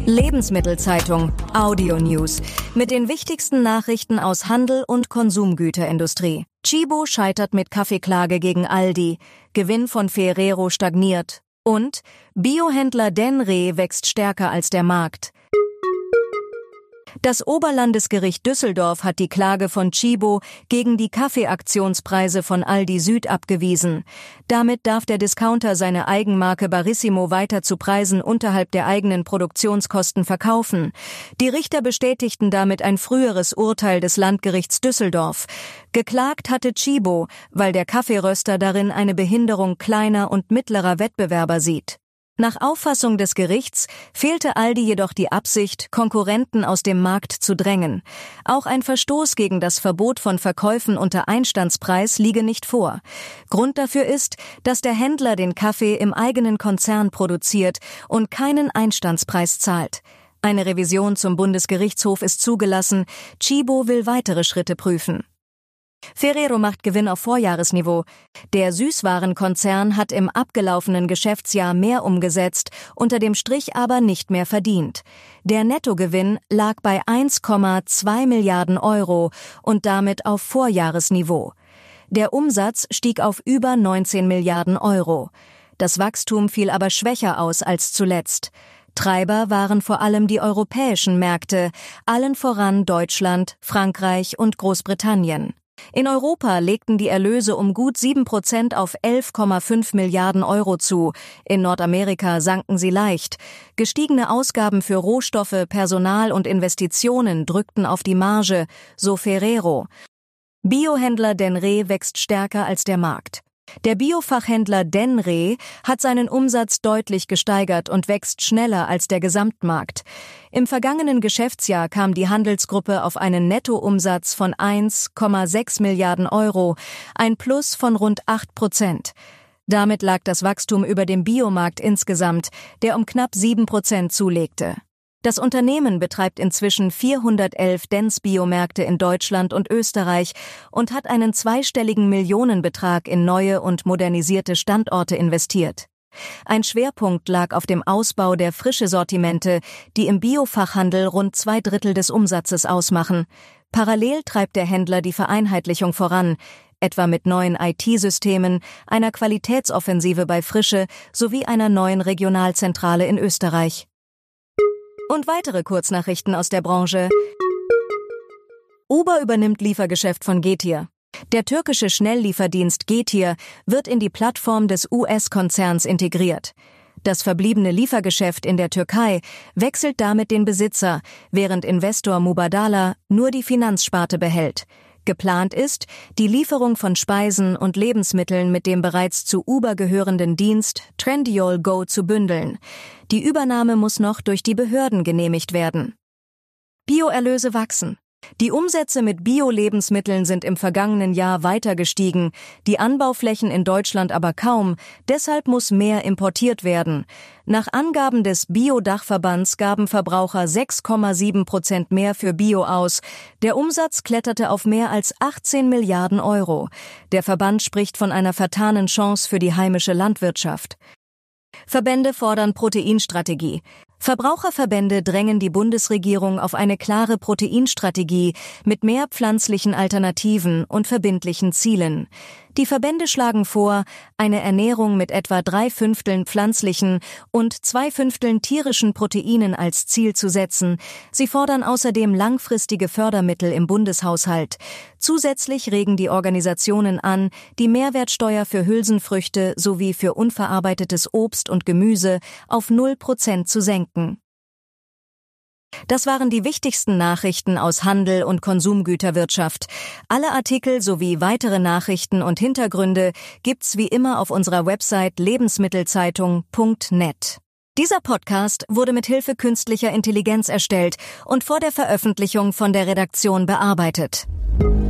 Lebensmittelzeitung Audio News mit den wichtigsten Nachrichten aus Handel und Konsumgüterindustrie. Tchibo scheitert mit Kaffeeklage gegen Aldi, Gewinn von Ferrero stagniert und Biohändler Denre wächst stärker als der Markt. Das Oberlandesgericht Düsseldorf hat die Klage von Tchibo gegen die Kaffeeaktionspreise von Aldi Süd abgewiesen. Damit darf der Discounter seine Eigenmarke Barissimo weiter zu Preisen unterhalb der eigenen Produktionskosten verkaufen. Die Richter bestätigten damit ein früheres Urteil des Landgerichts Düsseldorf. Geklagt hatte Tchibo, weil der Kaffeeröster darin eine Behinderung kleiner und mittlerer Wettbewerber sieht. Nach Auffassung des Gerichts fehlte Aldi jedoch die Absicht, Konkurrenten aus dem Markt zu drängen. Auch ein Verstoß gegen das Verbot von Verkäufen unter Einstandspreis liege nicht vor. Grund dafür ist, dass der Händler den Kaffee im eigenen Konzern produziert und keinen Einstandspreis zahlt. Eine Revision zum Bundesgerichtshof ist zugelassen. Tchibo will weitere Schritte prüfen. Ferrero macht Gewinn auf Vorjahresniveau. Der Süßwarenkonzern hat im abgelaufenen Geschäftsjahr mehr umgesetzt, unter dem Strich aber nicht mehr verdient. Der Nettogewinn lag bei 1,2 Milliarden Euro und damit auf Vorjahresniveau. Der Umsatz stieg auf über 19 Milliarden Euro. Das Wachstum fiel aber schwächer aus als zuletzt. Treiber waren vor allem die europäischen Märkte, allen voran Deutschland, Frankreich und Großbritannien. In Europa legten die Erlöse um gut 7% auf 11,5 Milliarden Euro zu. In Nordamerika sanken sie leicht. Gestiegene Ausgaben für Rohstoffe, Personal und Investitionen drückten auf die Marge, so Ferrero. Biohändler Denre wächst stärker als der Markt. Der Biofachhändler Denre hat seinen Umsatz deutlich gesteigert und wächst schneller als der Gesamtmarkt. Im vergangenen Geschäftsjahr kam die Handelsgruppe auf einen Nettoumsatz von 1,6 Milliarden Euro, ein Plus von rund 8%. Damit lag das Wachstum über dem Biomarkt insgesamt, der um knapp 7% zulegte. Das Unternehmen betreibt inzwischen 411 Dens-Biomärkte in Deutschland und Österreich und hat einen zweistelligen Millionenbetrag in neue und modernisierte Standorte investiert. Ein Schwerpunkt lag auf dem Ausbau der Frische-Sortimente, die im Biofachhandel rund 2/3 des Umsatzes ausmachen. Parallel treibt der Händler die Vereinheitlichung voran, etwa mit neuen IT-Systemen, einer Qualitätsoffensive bei Frische sowie einer neuen Regionalzentrale in Österreich. Und weitere Kurznachrichten aus der Branche. Uber übernimmt Liefergeschäft von Getir. Der türkische Schnelllieferdienst Getir wird in die Plattform des US-Konzerns integriert. Das verbliebene Liefergeschäft in der Türkei wechselt damit den Besitzer, während Investor Mubadala nur die Finanzsparte behält. Geplant ist, die Lieferung von Speisen und Lebensmitteln mit dem bereits zu Uber gehörenden Dienst Trendyol Go zu bündeln. Die Übernahme muss noch durch die Behörden genehmigt werden. Bioerlöse wachsen. Die Umsätze mit Bio-Lebensmitteln sind im vergangenen Jahr weiter gestiegen, die Anbauflächen in Deutschland aber kaum, deshalb muss mehr importiert werden. Nach Angaben des Bio-Dachverbands gaben Verbraucher 6,7% mehr für Bio aus. Der Umsatz kletterte auf mehr als 18 Milliarden Euro. Der Verband spricht von einer vertanen Chance für die heimische Landwirtschaft. Verbände fordern Proteinstrategie. Verbraucherverbände drängen die Bundesregierung auf eine klare Proteinstrategie mit mehr pflanzlichen Alternativen und verbindlichen Zielen. Die Verbände schlagen vor, eine Ernährung mit etwa 3/5 pflanzlichen und 2/5 tierischen Proteinen als Ziel zu setzen. Sie fordern außerdem langfristige Fördermittel im Bundeshaushalt. Zusätzlich regen die Organisationen an, die Mehrwertsteuer für Hülsenfrüchte sowie für unverarbeitetes Obst und Gemüse auf 0% zu senken. Das waren die wichtigsten Nachrichten aus Handel und Konsumgüterwirtschaft. Alle Artikel sowie weitere Nachrichten und Hintergründe gibt's wie immer auf unserer Website lebensmittelzeitung.net. Dieser Podcast wurde mit Hilfe künstlicher Intelligenz erstellt und vor der Veröffentlichung von der Redaktion bearbeitet.